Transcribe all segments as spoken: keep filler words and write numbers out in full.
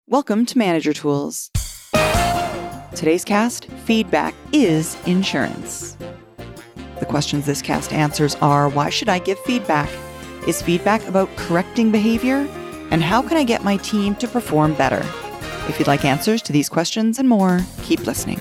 Welcome to Manager Tools. Today's cast, feedback is insurance. The questions this cast answers are, why should I give feedback? Is feedback about correcting behavior? And how can I get my team to perform better? If you'd like answers to these questions and more, keep listening.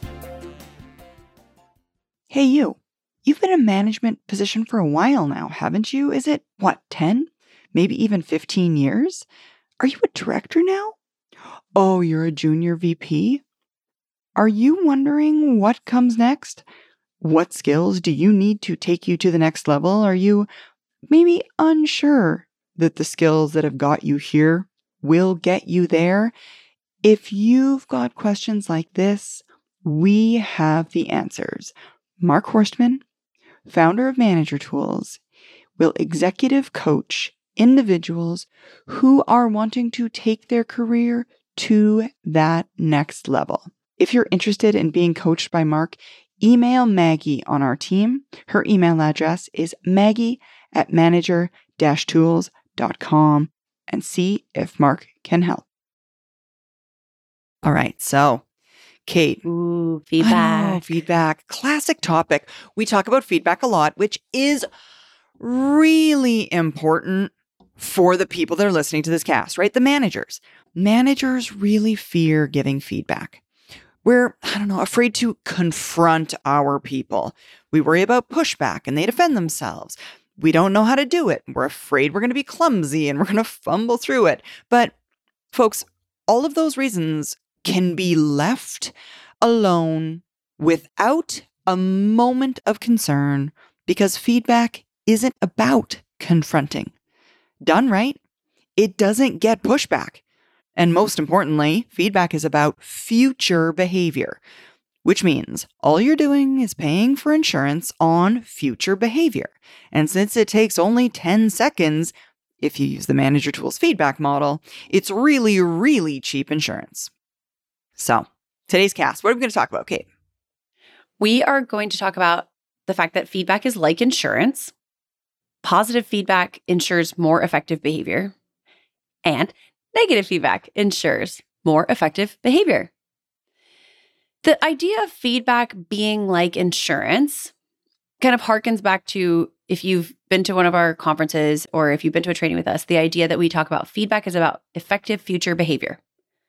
Hey you, you've been in a management position for a while now, haven't you? Is it, what, ten? Maybe even fifteen years? Are you a director now? Oh, you're a junior V P? Are you wondering what comes next? What skills do you need to take you to the next level? Are you maybe unsure that the skills that have got you here will get you there? If you've got questions like this, we have the answers. Mark Horstman, founder of Manager Tools, will executive coach individuals who are wanting to take their career to that next level. If you're interested in being coached by Mark, email Maggie on our team. Her email address is maggie at manager dash tools dot com and see if Mark can help. All right, so Kate. Ooh, feedback. Know, feedback. Classic topic. We talk about feedback a lot, which is really important for the people that are listening to this cast, right? The managers. Managers really fear giving feedback. We're, I don't know, afraid to confront our people. We worry about pushback and they defend themselves. We don't know how to do it. We're afraid we're going to be clumsy and we're going to fumble through it. But folks, all of those reasons can be left alone without a moment of concern because feedback isn't about confronting. Done right, it doesn't get pushback. And most importantly, feedback is about future behavior, which means all you're doing is paying for insurance on future behavior. And since it takes only ten seconds, if you use the Manager Tools feedback model, it's really, really cheap insurance. So today's cast, what are we going to talk about, Kate? We are going to talk about the fact that feedback is like insurance. Positive feedback ensures more effective behavior. And negative feedback ensures more effective behavior. The idea of feedback being like insurance kind of harkens back to if you've been to one of our conferences or if you've been to a training with us, the idea that we talk about feedback is about effective future behavior.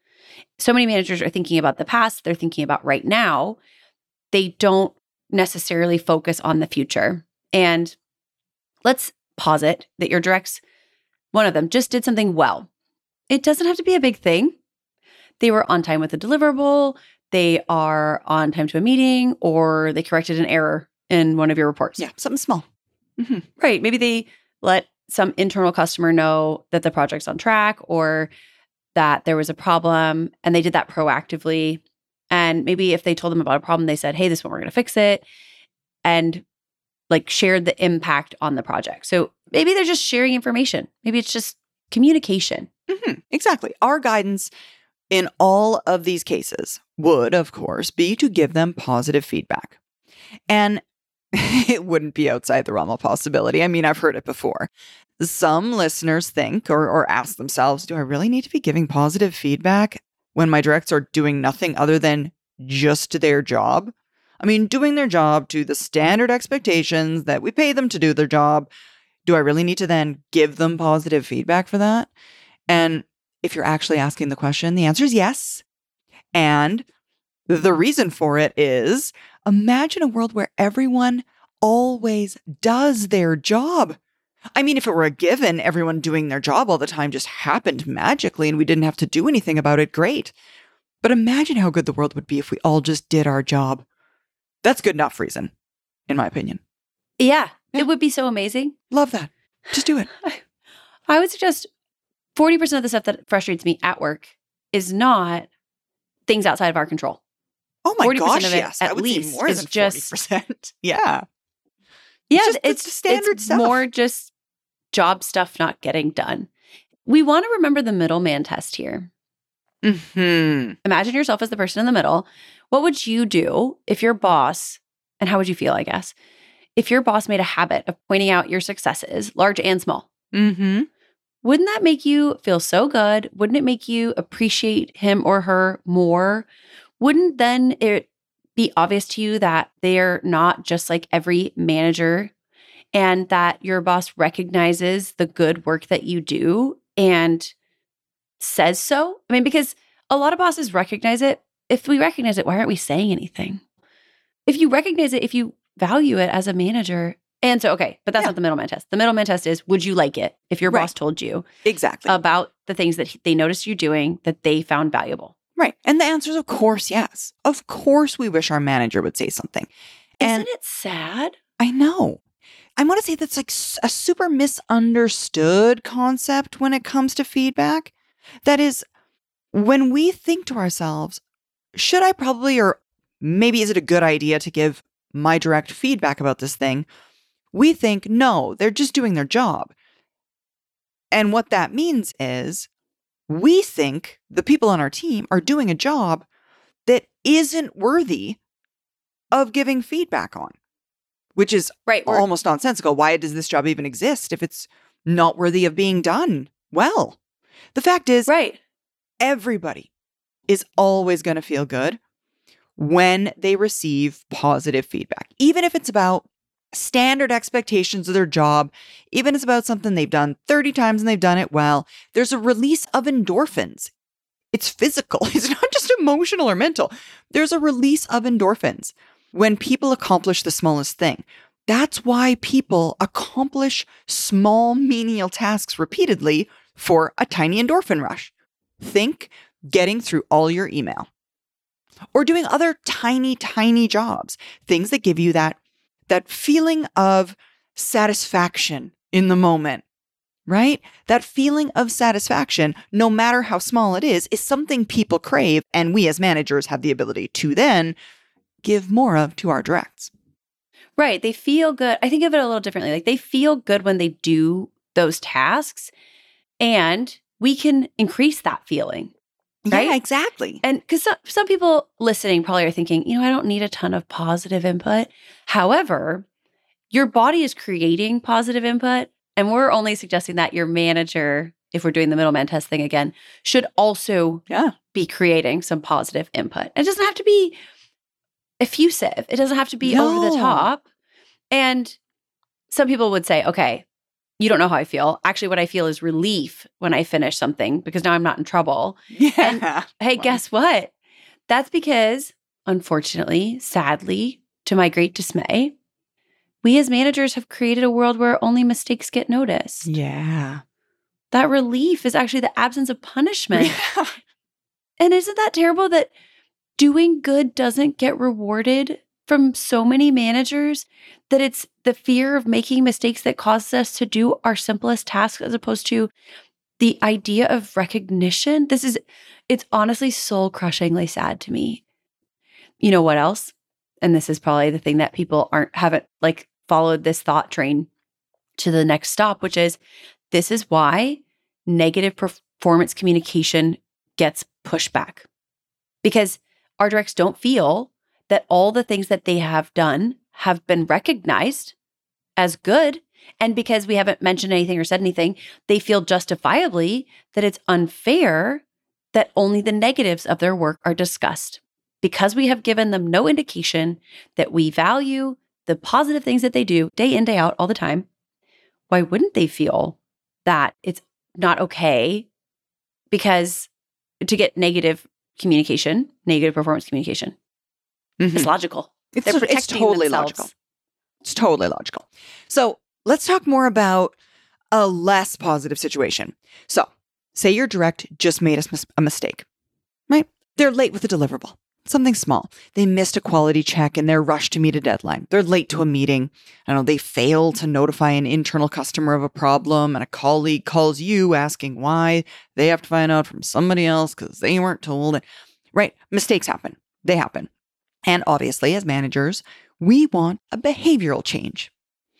So many managers are thinking about the past, they're thinking about right now. They don't necessarily focus on the future. And let's posit that your directs, one of them, just did something well. It doesn't have to be a big thing. They were on time with a deliverable, they are on time to a meeting, or they corrected an error in one of your reports. Yeah, something small. Mm-hmm. Right. Maybe they let some internal customer know that the project's on track or that there was a problem, and they did that proactively. And maybe if they told them about a problem, they said, hey, this one, we're going to fix it, and like shared the impact on the project. So maybe they're just sharing information. Maybe it's just communication. Mm-hmm. Exactly. Our guidance in all of these cases would, of course, be to give them positive feedback. And it wouldn't be outside the realm of possibility. I mean, I've heard it before. Some listeners think or, or ask themselves, do I really need to be giving positive feedback when my directs are doing nothing other than just their job? I mean, doing their job to the standard expectations that we pay them to do their job. Do I really need to then give them positive feedback for that? And if you're actually asking the question, the answer is yes. And the reason for it is, imagine a world where everyone always does their job. I mean, if it were a given, everyone doing their job all the time just happened magically and we didn't have to do anything about it, great. But imagine how good the world would be if we all just did our job. That's good enough reason, in my opinion. Yeah, Yeah. It would be so amazing. Love that. Just do it. I would suggest forty percent of the stuff that frustrates me at work is not things outside of our control. Oh my forty percent gosh, of it, yes. at I would least, say more is than just forty percent. Yeah. Yeah, It's just the it's standard it's stuff. more just job stuff not getting done. We want to remember the middleman test here. Mm-hmm. Imagine yourself as the person in the middle. What would you do if your boss, and how would you feel, I guess, if your boss made a habit of pointing out your successes, large and small? Mm-hmm. wouldn't that make you feel so good? Wouldn't it make you appreciate him or her more? Wouldn't then it be obvious to you that they're not just like every manager and that your boss recognizes the good work that you do and says so? I mean, because a lot of bosses recognize it. If we recognize it, why aren't we saying anything? If you recognize it, if you value it as a manager. And so, okay, but that's Yeah. not the middleman test. The middleman test is, would you like it if your Right. boss told you Exactly. about the things that he- they noticed you doing that they found valuable? Right. And the answer is, of course, yes. Of course, we wish our manager would say something. And Isn't it sad? I know. I want to say that's like s- a super misunderstood concept when it comes to feedback. That is, when we think to ourselves, should I probably, or maybe is it a good idea to give my direct feedback about this thing? We think, no, they're just doing their job. And what that means is we think the people on our team are doing a job that isn't worthy of giving feedback on, which is Right. we're- almost nonsensical. Why does this job even exist if it's not worthy of being done well? The fact is, Right. everybody is always going to feel good when they receive positive feedback, even if it's about standard expectations of their job, even if it's about something they've done thirty times and they've done it well. There's a release of endorphins. It's physical. It's not just emotional or mental. There's a release of endorphins when people accomplish the smallest thing. That's why people accomplish small menial tasks repeatedly for a tiny endorphin rush. Think getting through all your email or doing other tiny, tiny jobs, things that give you that, that feeling of satisfaction in the moment, right? That feeling of satisfaction, no matter how small it is, is something people crave. And we as managers have the ability to then give more of to our directs. Right. They feel good. I think of it a little differently. Like they feel good when they do those tasks, and we can increase that feeling. Right? Yeah, exactly. And because some, some people listening probably are thinking, you know, I don't need a ton of positive input. However, your body is creating positive input. And we're only suggesting that your manager, if we're doing the middleman test thing again, should also Yeah. be creating some positive input. It doesn't have to be effusive. It doesn't have to be over the No. top. And some people would say, okay, you don't know how I feel. Actually, what I feel is relief when I finish something because now I'm not in trouble. Yeah. Hey, Wow. guess what? That's because, unfortunately, sadly, to my great dismay, we as managers have created a world where only mistakes get noticed. Yeah. That relief is actually the absence of punishment. Yeah. And isn't that terrible that doing good doesn't get rewarded from so many managers, that it's the fear of making mistakes that causes us to do our simplest tasks as opposed to the idea of recognition? This is, it's honestly soul crushingly sad to me. You know what else? And this is probably the thing that people aren't, haven't like followed this thought train to the next stop, which is this is why negative performance communication gets pushed back, because our directs don't feel that all the things that they have done have been recognized as good. And because we haven't mentioned anything or said anything, they feel justifiably that it's unfair that only the negatives of their work are discussed. Because we have given them no indication that we value the positive things that they do day in, day out, all the time, why wouldn't they feel that it's not okay because to get negative communication, negative performance communication? Mhm. It's logical. It's, They're it's protecting totally themselves. logical. It's totally logical. So let's talk more about a less positive situation. So say your direct just made a, mis- a mistake, right? They're late with a deliverable, something small. They missed a quality check and they're rushed to meet a deadline. They're late to a meeting. I don't know, they fail to notify an internal customer of a problem and a colleague calls you asking why. They have to find out from somebody else because they weren't told, right? Mistakes happen. They happen. And obviously, as managers, we want a behavioral change.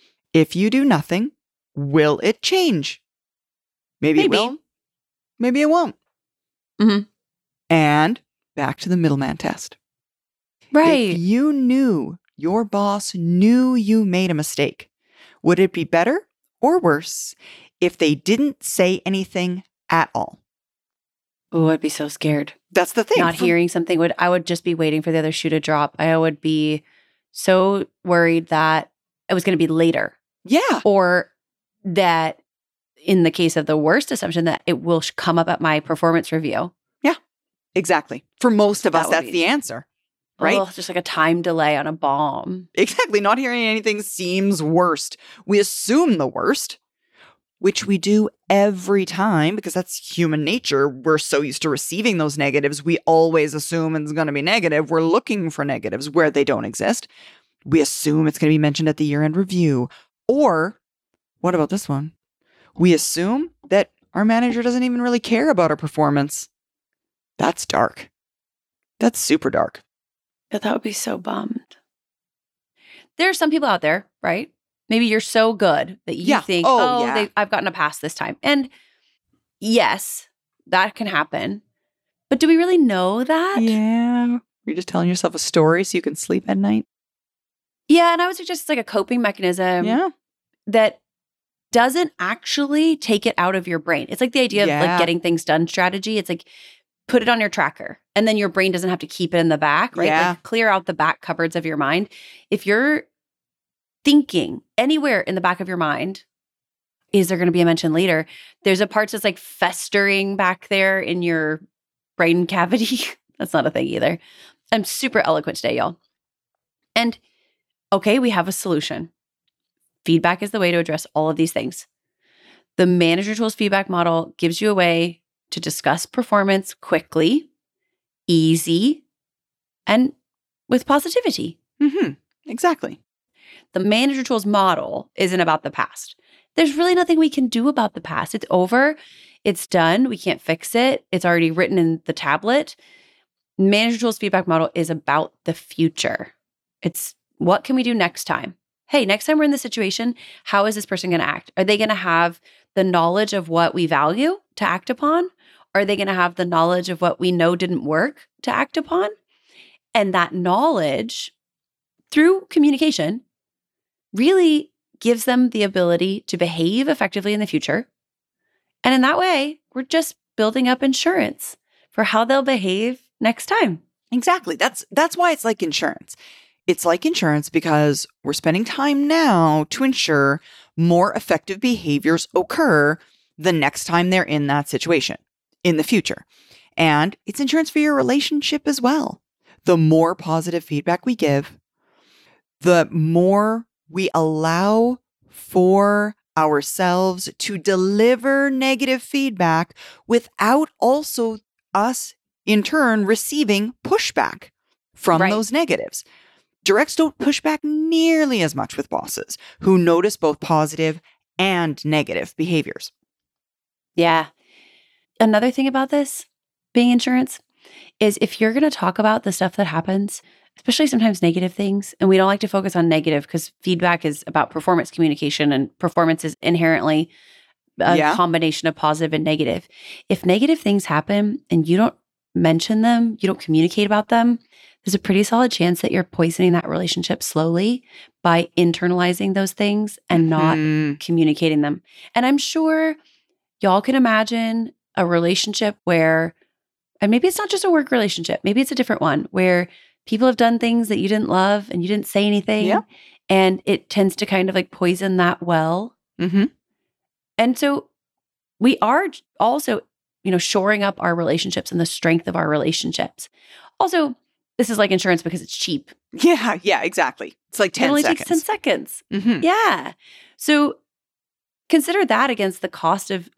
If you do nothing, will it change? Maybe, Maybe. it will. Maybe it won't. Mhm. And back to the middleman test. Right. If you knew your boss knew you made a mistake, would it be better or worse if they didn't say anything at all. Oh, I'd be so scared. That's the thing. Not For- hearing something would, I would just be waiting for the other shoe to drop. I would be so worried that it was going to be later. Yeah. Or that in the case of the worst assumption that it will sh- come up at my performance review. Yeah, exactly. For most of That us, would that's be- the answer, right? Oh, just like a time delay on a bomb. Exactly. Not hearing anything seems worst. We assume the worst, which we do every time because that's human nature. We're so used to receiving those negatives. We always assume it's going to be negative. We're looking for negatives where they don't exist. We assume it's going to be mentioned at the year-end review. Or, what about this one? We assume that our manager doesn't even really care about our performance. That's dark. That's super dark. But that would be so bummed. There are some people out there, right? Maybe you're so good that you Yeah. think, Oh, oh, yeah. they, I've gotten a pass this time. And yes, that can happen. But do we really know that? Yeah. You're just telling yourself a story so you can sleep at night. Yeah, and I would suggest it's like a coping mechanism Yeah. that doesn't actually take it out of your brain. It's like the idea of Yeah. like getting things done strategy. It's like put it on your tracker and then your brain doesn't have to keep it in the back, right? Yeah. Like clear out the back cupboards of your mind. If you're thinking anywhere in the back of your mind, is there going to be a mention later? There's a part that's like festering back there in your brain cavity. That's not a thing either. I'm super eloquent today, y'all. And okay, we have a solution. Feedback is the way to address all of these things. The Manager Tools feedback model gives you a way to discuss performance quickly, easy, and with positivity. Mm-hmm. Exactly. The Manager Tools model isn't about the past. There's really nothing we can do about the past. It's over. It's done. We can't fix it. It's already written in the tablet. Manager Tools feedback model is about the future. It's what can we do next time? Hey, next time we're in this situation, how is this person going to act? Are they going to have the knowledge of what we value to act upon? Are they going to have the knowledge of what we know didn't work to act upon? And that knowledge through communication really gives them the ability to behave effectively in the future. And in that way, we're just building up insurance for how they'll behave next time. Exactly. That's that's why it's like insurance. It's like insurance because we're spending time now to ensure more effective behaviors occur the next time they're in that situation in the future. And it's insurance for your relationship as well. The more positive feedback we give, the more we allow for ourselves to deliver negative feedback without also us in turn receiving pushback from Right. those negatives. Directs don't push back nearly as much with bosses who notice both positive and negative behaviors. Yeah. Another thing about this being insurance is if you're going to talk about the stuff that happens, especially sometimes negative things, and we don't like to focus on negative because feedback is about performance communication and performance is inherently a Yeah. combination of positive and negative. If negative things happen and you don't mention them, you don't communicate about them, there's a pretty solid chance that you're poisoning that relationship slowly by internalizing those things and not Mhm. communicating them. And I'm sure y'all can imagine a relationship where, and maybe it's not just a work relationship, maybe it's a different one where people have done things that you didn't love and you didn't say anything. Yeah. And it tends to kind of like poison that well. Mhm. And so we are also, you know, shoring up our relationships and the strength of our relationships. Also, this is like insurance because it's cheap. Yeah, yeah, exactly. It's like It ten only seconds. takes ten seconds. Mhm. Yeah. So consider that against the cost of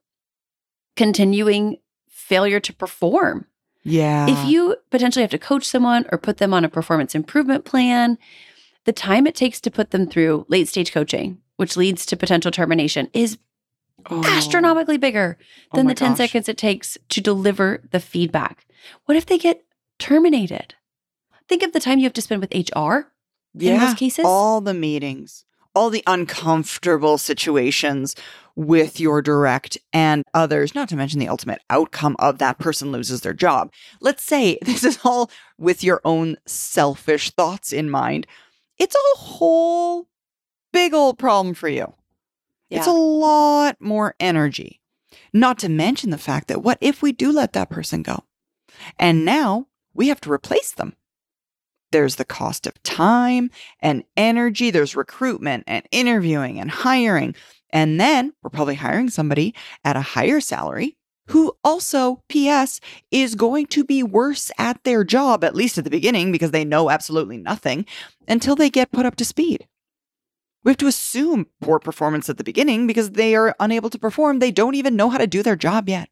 continuing failure to perform. Yeah. If you potentially have to coach someone or put them on a performance improvement plan, the time it takes to put them through late stage coaching, which leads to potential termination, is Oh. astronomically bigger Oh than my the ten gosh. seconds it takes to deliver the feedback. What if they get terminated? Think of the time you have to spend with H R Yeah. in most cases. All the meetings, all the uncomfortable situations with your direct and others, not to mention the ultimate outcome of that person loses their job. Let's say this is all with your own selfish thoughts in mind. It's a whole big old problem for you. It's Yeah. a lot more energy. Not to mention the fact that what if we do let that person go? And now we have to replace them. There's the cost of time and energy. There's recruitment and interviewing and hiring. And then we're probably hiring somebody at a higher salary who also, P S, is going to be worse at their job, at least at the beginning, because they know absolutely nothing, until they get put up to speed. We have to assume poor performance at the beginning because they are unable to perform. They don't even know how to do their job yet.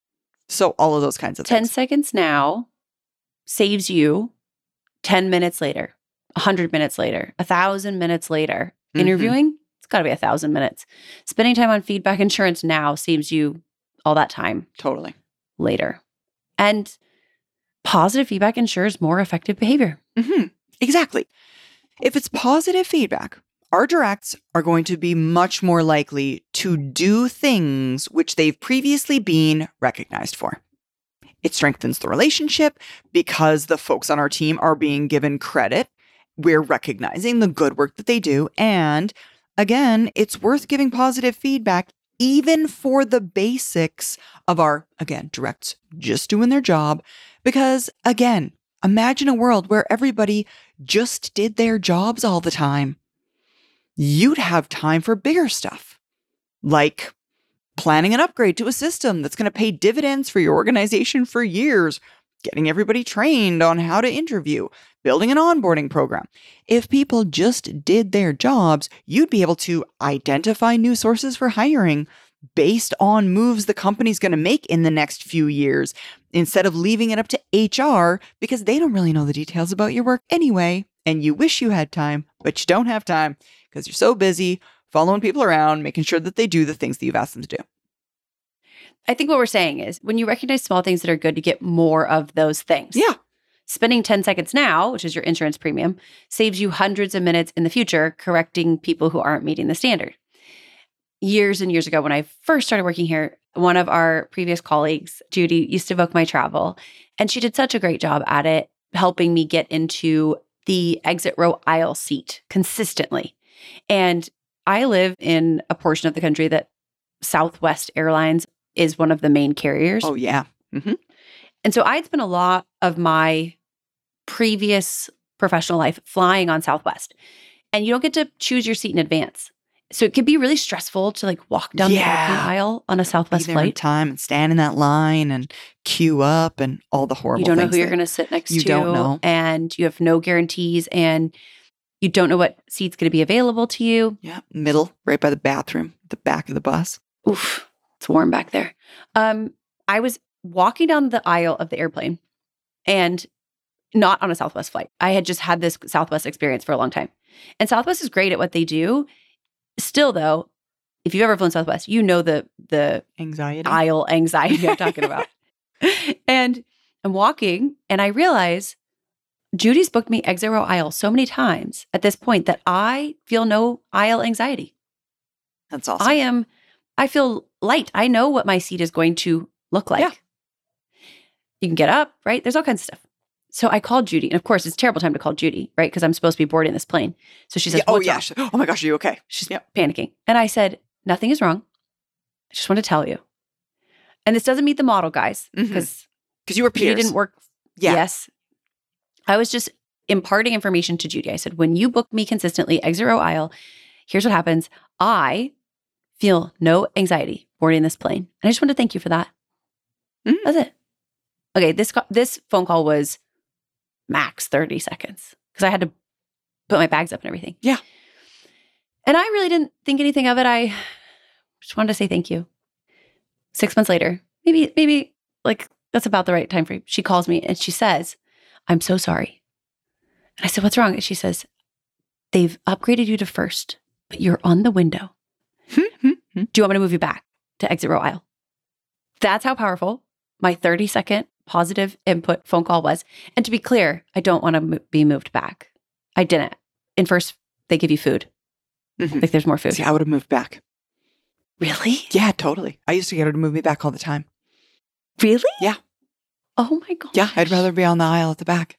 So all of those kinds of ten things. seconds now saves you ten minutes later, one hundred minutes later, one thousand minutes later. Mhm. Interviewing, it's got to be one thousand minutes. Spending time on feedback insurance now saves you all that time Totally. later. And positive feedback ensures more effective behavior. hmm Exactly. If it's positive feedback, our directs are going to be much more likely to do things which they've previously been recognized for. It strengthens the relationship because the folks on our team are being given credit. We're recognizing the good work that they do. And again, it's worth giving positive feedback even for the basics of our, again, directs just doing their job. Because again, imagine a world where everybody just did their jobs all the time. You'd have time for bigger stuff, like planning an upgrade to a system that's going to pay dividends for your organization for years, getting everybody trained on how to interview, building an onboarding program. If people just did their jobs, you'd be able to identify new sources for hiring based on moves the company's going to make in the next few years, instead of leaving it up to H R because they don't really know the details about your work anyway. And you wish you had time, but you don't have time because you're so busy following people around, making sure that they do the things that you've asked them to do. I think what we're saying is when you recognize small things that are good, you get more of those things. Yeah. Spending ten seconds now, which is your insurance premium, saves you hundreds of minutes in the future correcting people who aren't meeting the standard. Years and years ago, when I first started working here, one of our previous colleagues, Judy, used to book my travel, and she did such a great job at it, helping me get into the exit row aisle seat consistently. And I live in a portion of the country that Southwest Airlines is one of the main carriers. Oh, yeah. Mm-hmm. And so I'd spent a lot of my previous professional life flying on Southwest. And you don't get to choose your seat in advance. So it could be really stressful to like walk down Yeah. the airplane aisle on a Southwest Be there in flight. time and stand in that line and queue up and all the horrible You don't know things who you're that- going to sit next you to. don't know. And you have no guarantees. And you don't know what seat's going to be available to you. Yeah, middle, right by the bathroom, the back of the bus. Oof, it's warm back there. Um, I was walking down the aisle of the airplane and not on a Southwest flight. I had just had this Southwest experience for a long time. And Southwest is great at what they do. Still, though, if you've ever flown Southwest, you know the the Anxiety. aisle anxiety I'm talking about. And I'm walking and I realize Judy's booked me exit row aisle so many times at this point that I feel no aisle anxiety. That's awesome. I am, I feel light. I know what my seat is going to look like. Yeah. You can get up, right? There's all kinds of stuff. So I called Judy. And of course, it's a terrible time to call Judy, right? Because I'm supposed to be boarding this plane. So she says, Yeah, oh, "What's yeah. wrong?" She- Oh, my gosh, are you okay? She's Yep. panicking. And I said, nothing is wrong. I just want to tell you. And this doesn't meet the model, guys, Mhm. because Because you were Judy peers. didn't work. Yeah. Yes. I was just imparting information to Judy. I said, when you book me consistently, exit row aisle, here's what happens. I feel no anxiety boarding this plane. And I just want to thank you for that. Mhm. That's it. Okay, this co- this phone call was max thirty seconds because I had to put my bags up and everything. Yeah. And I really didn't think anything of it. I just wanted to say thank you. Six months later, maybe, maybe like that's about the right time frame. She calls me and she says, "I'm so sorry." And I said, "What's wrong?" And she says, "They've upgraded you to first, but you're on the window. Do you want me to move you back to exit row aisle?" That's how powerful my thirty second positive input phone call was. And to be clear, I don't want to mo- be moved back. I didn't. In first, they give you food. Mhm. Like there's more food. See, I would have moved back. Really? Yeah, totally. I used to get her to move me back all the time. Really? Yeah. Oh my God. Yeah, I'd rather be on the aisle at the back.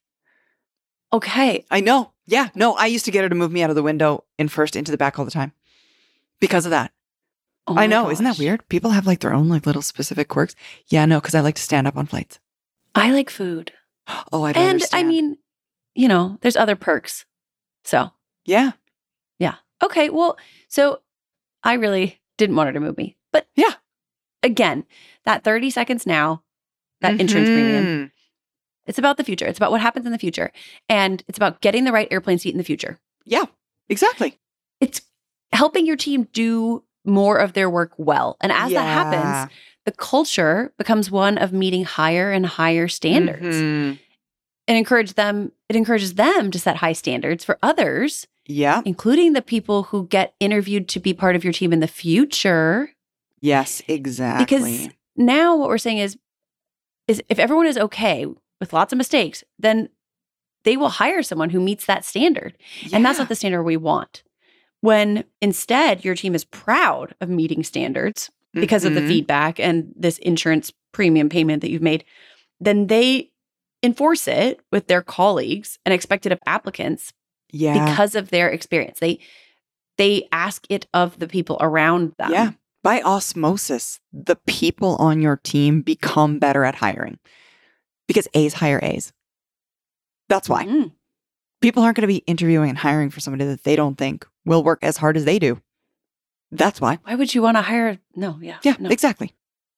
Okay. I know. Yeah, no, I used to get her to move me out of the window and first into the back all the time because of that. Oh I my know. Isn't that gosh. weird? People have like their own like little specific quirks. Yeah, no, because I like to stand up on flights. I like food. Oh, I don't And understand. I mean, you know, there's other perks. So, yeah. yeah. Okay. Well, so I really didn't want her to move me. But Yeah. again, that thirty seconds now, that insurance premium, Mhm. it's about the future. It's about what happens in the future. And it's about getting the right airplane seat in the future. Yeah, exactly. It's helping your team do more of their work well. And as that Yeah. happens, the culture becomes one of meeting higher and higher standards. Mhm. And encourage them, it encourages them to set high standards for others, Yeah. including the people who get interviewed to be part of your team in the future. Yes, exactly. Because now what we're saying is, is if everyone is okay with lots of mistakes, then they will hire someone who meets that standard. And that's Yeah. not the standard we want. When instead your team is proud of meeting standards because of the Mhm. feedback and this insurance premium payment that you've made, then they enforce it with their colleagues and expect it of applicants Yeah. because of their experience. They they ask it of the people around them. Yeah. By osmosis, the people on your team become better at hiring because A's hire A's. That's why. Mm. People aren't going to be interviewing and hiring for somebody that they don't think will work as hard as they do. That's why. Why would you want to hire? No, yeah. Yeah, no. exactly.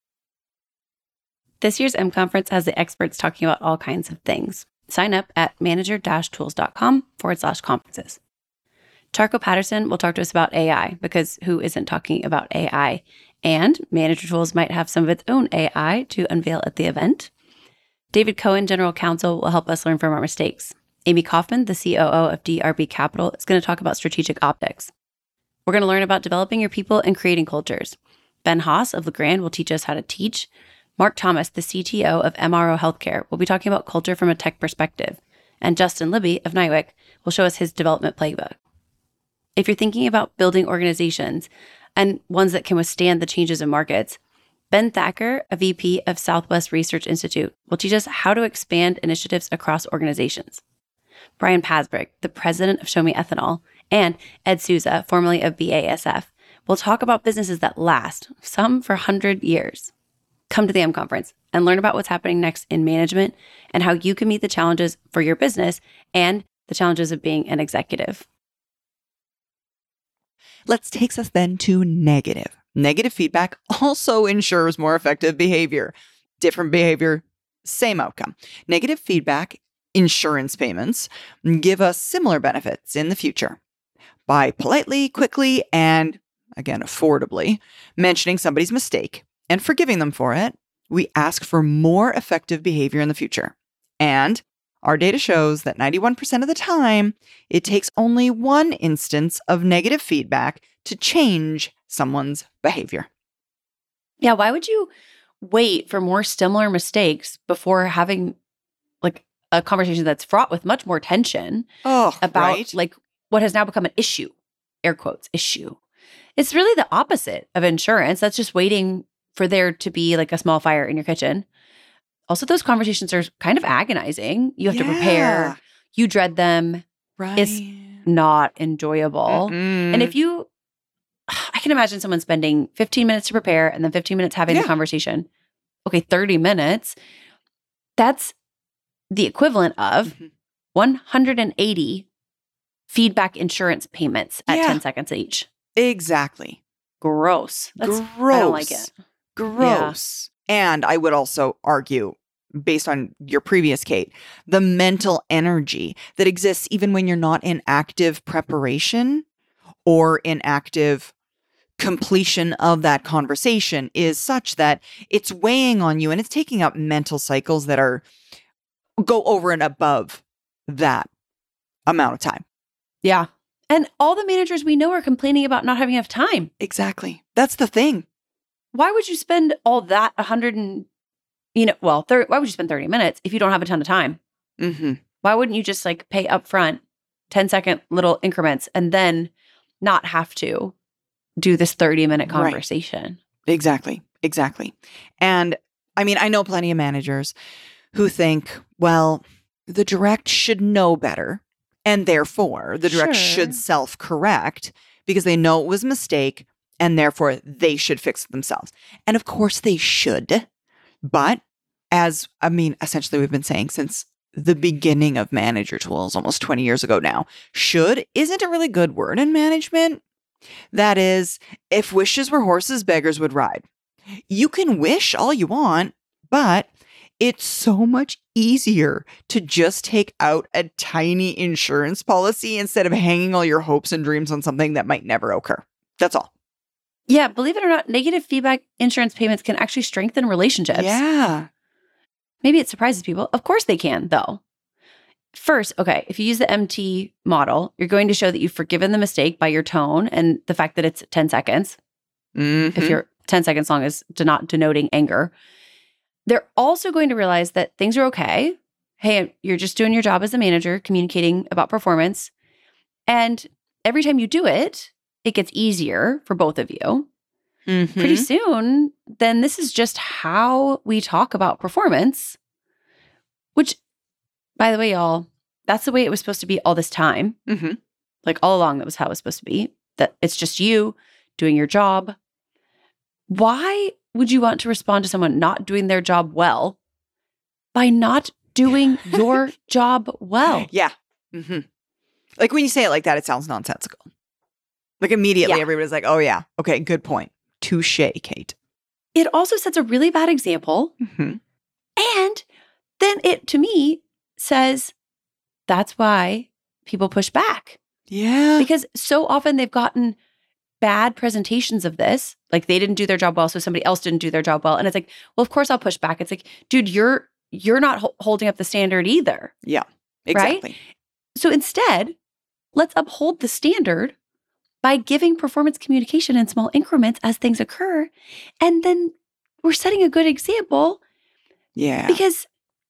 This year's M Conference has the experts talking about all kinds of things. Sign up at manager-tools.com forward slash conferences. Charco Patterson will talk to us about A I because who isn't talking about A I? And Manager Tools might have some of its own A I to unveil at the event. David Cohen, General Counsel, will help us learn from our mistakes. Amy Kaufman, the C O O of D R B Capital, is going to talk about strategic optics. We're going to learn about developing your people and creating cultures. Ben Haas of LeGrand will teach us how to teach. Mark Thomas, the C T O of M R O Healthcare, will be talking about culture from a tech perspective. And Justin Libby of Nywick will show us his development playbook. If you're thinking about building organizations and ones that can withstand the changes in markets, Ben Thacker, a V P of Southwest Research Institute, will teach us how to expand initiatives across organizations. Brian Pasbrick, the president of Show Me Ethanol, and Ed Souza, formerly of B A S F, will talk about businesses that last, some for one hundred years. Come to the M Conference and learn about what's happening next in management and how you can meet the challenges for your business and the challenges of being an executive. Let's take us then to negative. Negative feedback also ensures more effective behavior. Different behavior, same outcome. Negative feedback insurance payments give us similar benefits in the future. By politely, quickly, and again, affordably mentioning somebody's mistake and forgiving them for it, we ask for more effective behavior in the future. And our data shows that ninety-one percent of the time, it takes only one instance of negative feedback to change someone's behavior. Yeah, why would you wait for more similar mistakes before having like a conversation that's fraught with much more tension Oh, about right? like what has now become an issue, air quotes, issue. It's really the opposite of insurance. That's just waiting for there to be like a small fire in your kitchen. Also, those conversations are kind of agonizing. You have to Yeah. prepare. You dread them. Right. It's not enjoyable. Mm-mm. And if you, I can imagine someone spending fifteen minutes to prepare and then fifteen minutes having Yeah. the conversation. Okay, thirty minutes. That's the equivalent of Mhm. one hundred eighty feedback insurance payments at Yeah. ten seconds each. Exactly. Gross. That's, Gross. I don't like it. Gross. And I would also argue, based on your previous Kate, the mental energy that exists even when you're not in active preparation or in active completion of that conversation is such that it's weighing on you and it's taking up mental cycles that are go over and above that amount of time. Yeah. And all the managers we know are complaining about not having enough time. Exactly. That's the thing. Why would you spend all that one hundred and, you know, well, thir- why would you spend thirty minutes if you don't have a ton of time? Mm-hmm. Why wouldn't you just like pay upfront ten second little increments and then not have to do this thirty minute Right. conversation? Exactly. Exactly. And I mean, I know plenty of managers who think, well, the direct should know better. And therefore, the direct Sure. should self-correct because they know it was a mistake and therefore they should fix it themselves. And of course they should. But as, I mean, essentially we've been saying since the beginning of manager tools almost twenty years ago now, should isn't a really good word in management. That is, if wishes were horses, beggars would ride. You can wish all you want, but it's so much easier to just take out a tiny insurance policy instead of hanging all your hopes and dreams on something that might never occur. That's all. Yeah, believe it or not, negative feedback insurance payments can actually strengthen relationships. Yeah. Maybe it surprises people. Of course they can, though. First, okay, if you use the M T model, you're going to show that you've forgiven the mistake by your tone and the fact that it's ten seconds. Mm-hmm. If you're ten seconds long is de- not denoting anger. They're also going to realize that things are okay. Hey, you're just doing your job as a manager, communicating about performance. And every time you do it, it gets easier for both of you. Mm-hmm. Pretty soon, then this is just how we talk about performance, which, by the way, y'all, that's the way it was supposed to be all this time. Mm-hmm. Like all along, that was how it was supposed to be. That it's just you doing your job. Why would you want to respond to someone not doing their job well by not doing your job well? Yeah. Mm-hmm. Like when you say it like that, it sounds nonsensical. Like immediately Yeah. everybody's like, oh yeah, okay, good point. Touche, Kate. It also sets a really bad example. Mm-hmm. And then it, to me, says that's why people push back. Yeah. Because so often they've gotten bad presentations of this. Like they didn't do their job well, so somebody else didn't do their job well. And it's like, well, of course I'll push back. It's like, dude, you're you're not ho- holding up the standard either. Yeah, exactly. Right? So instead, let's uphold the standard by giving performance communication in small increments as things occur. And then we're setting a good example. Yeah. Because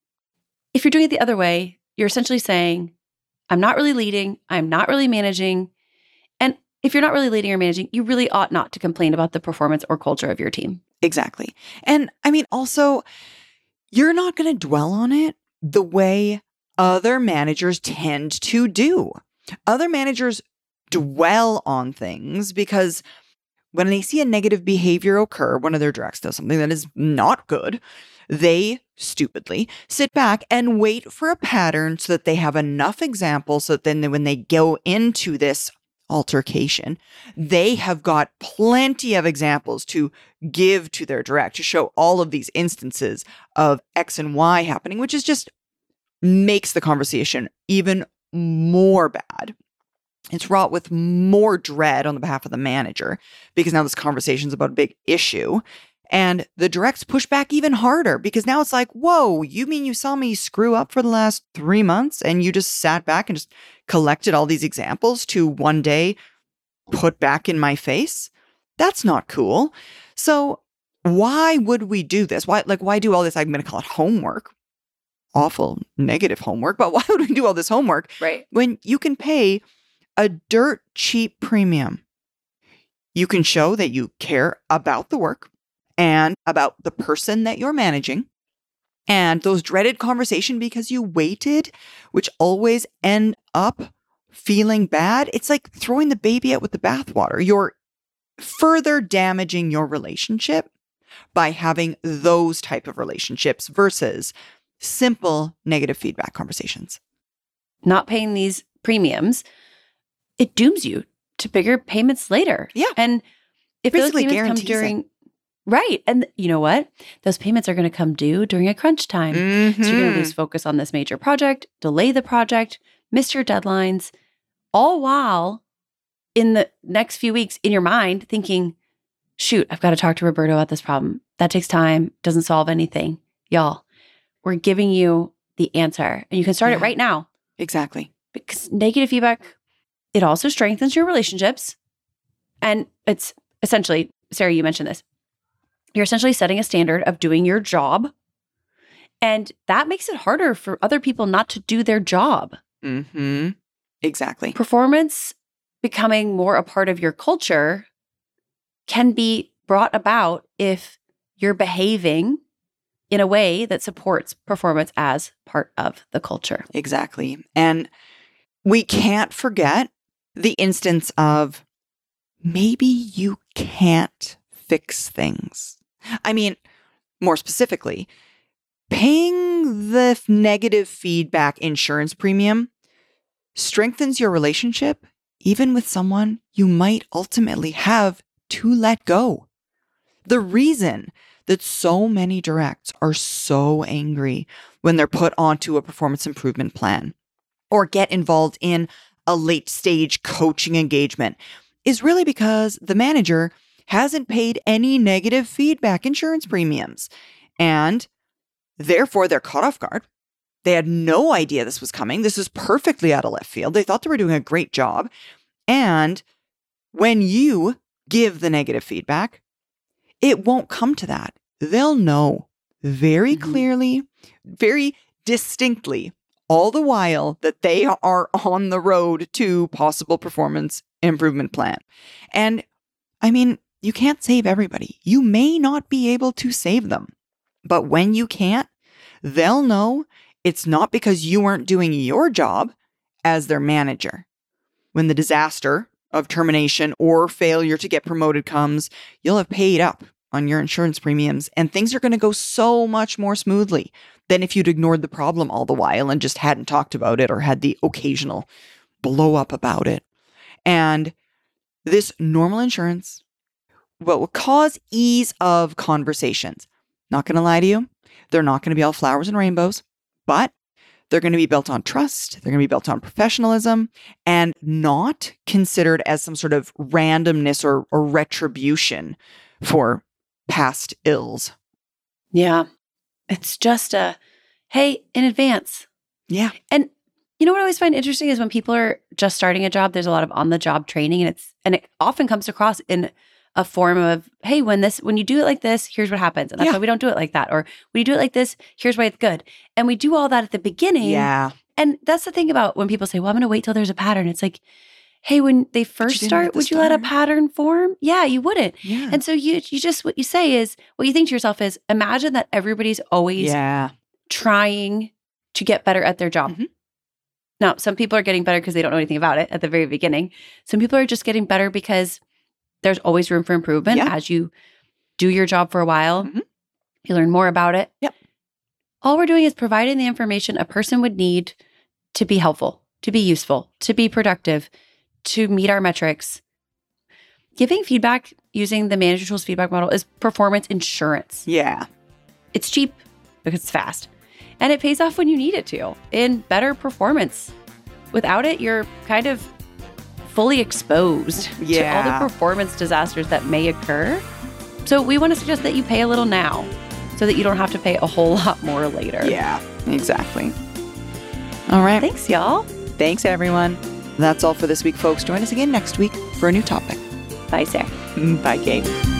if you're doing it the other way, you're essentially saying, I'm not really leading, I'm not really managing. And if you're not really leading or managing, you really ought not to complain about the performance or culture of your team. Exactly. And I mean, also, you're not going to dwell on it the way other managers tend to do. Other managers dwell on things because when they see a negative behavior occur, one of their directs does something that is not good, they stupidly sit back and wait for a pattern so that they have enough examples so that then when they go into this altercation, they have got plenty of examples to give to their direct to show all of these instances of X and Y happening, which is just makes the conversation even more bad. It's wrought with more dread on the behalf of the manager because now this conversation is about a big issue. And the directs push back even harder because now it's like, whoa, you mean you saw me screw up for the last three months and you just sat back and just collected all these examples to one day put back in my face? That's not cool. So why would we do this? Why, like, why do all this? I'm going to call it homework. Awful negative homework. But why would we do all this homework? Right. When you can pay a dirt cheap premium? You can show that you care about the work and about the person that you're managing. And those dreaded conversations because you waited, which always end up feeling bad. It's like throwing the baby out with the bathwater. You're further damaging your relationship by having those type of relationships versus simple negative feedback conversations. Not paying these premiums, it dooms you to bigger payments later. Yeah. And if Basically those payments come guarantees it. during, right. And you know what? Those payments are going to come due during a crunch time. Mm-hmm. So you're going to lose focus on this major project, delay the project, miss your deadlines, all while in the next few weeks in your mind thinking, shoot, I've got to talk to Roberto about this problem. That takes time, doesn't solve anything. Y'all, we're giving you the answer and you can start Yeah. it right now. Exactly. Because negative feedback, it also strengthens your relationships. And it's essentially, Sarah, you mentioned this. You're essentially setting a standard of doing your job. And that makes it harder for other people not to do their job. Mm-hmm. Exactly. Performance becoming more a part of your culture can be brought about if you're behaving in a way that supports performance as part of the culture. Exactly. And we can't forget the instance of maybe you can't fix things. I mean, more specifically, paying the negative feedback insurance premium strengthens your relationship, even with someone you might ultimately have to let go. The reason that so many directs are so angry when they're put onto a performance improvement plan or get involved in a late stage coaching engagement is really because the manager hasn't paid any negative feedback insurance premiums. And therefore, they're caught off guard. They had no idea this was coming. This is perfectly out of left field. They thought they were doing a great job. And when you give the negative feedback, it won't come to that. They'll know very mm-hmm. clearly, very distinctly, all the while that they are on the road to possible performance improvement plan. And I mean, you can't save everybody. You may not be able to save them. But when you can't, they'll know it's not because you weren't doing your job as their manager. When the disaster of termination or failure to get promoted comes, you'll have paid up on your insurance premiums and things are going to go so much more smoothly than if you'd ignored the problem all the while and just hadn't talked about it or had the occasional blow up about it. And this normal insurance will cause ease of conversations. Not going to lie to you. They're not going to be all flowers and rainbows, but they're going to be built on trust. They're going to be built on professionalism and not considered as some sort of randomness or, or retribution for past ills. Yeah. It's just a, hey, in advance. Yeah. And you know what I always find interesting is when people are just starting a job, there's a lot of on-the-job training, and it's and it often comes across in a form of, hey, when this when you do it like this, here's what happens. And that's yeah. why we don't do it like that. Or when you do it like this, here's why it's good. And we do all that at the beginning. Yeah. And that's the thing about when people say, well, I'm going to wait till there's a pattern. It's like, hey, when they first start, would you let a pattern form? Yeah, you wouldn't. Yeah. And so you you just, what you say is, what you think to yourself is, imagine that everybody's always yeah. trying to get better at their job. Mm-hmm. Now, some people are getting better because they don't know anything about it at the very beginning. Some people are just getting better because there's always room for improvement yeah. as you do your job for a while. Mm-hmm. You learn more about it. Yep. All we're doing is providing the information a person would need to be helpful, to be useful, to be productive, to meet our metrics. Giving feedback using the Manager Tools feedback model is performance insurance. Yeah. It's cheap because it's fast. And it pays off when you need it to in better performance. Without it, you're kind of fully exposed yeah. to all the performance disasters that may occur. So we want to suggest that you pay a little now so that you don't have to pay a whole lot more later. Yeah, exactly. All right. Thanks, y'all. Thanks, everyone. That's all for this week, folks. Join us again next week for a new topic. Bye, Sarah. Bye, Kate.